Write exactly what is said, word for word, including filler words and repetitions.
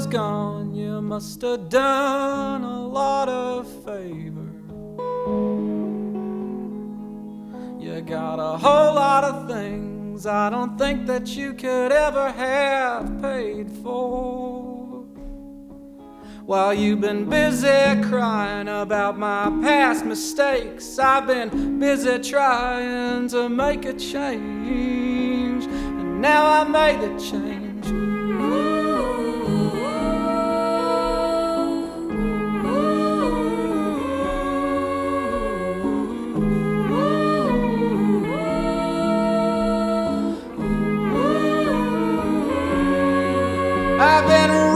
gone, you must have done a lot of favor. You got a whole lot of things I don't think that you could ever have paid for. While you've been busy crying about my past mistakes, I've been busy trying to make a change, and now I made the change. I've been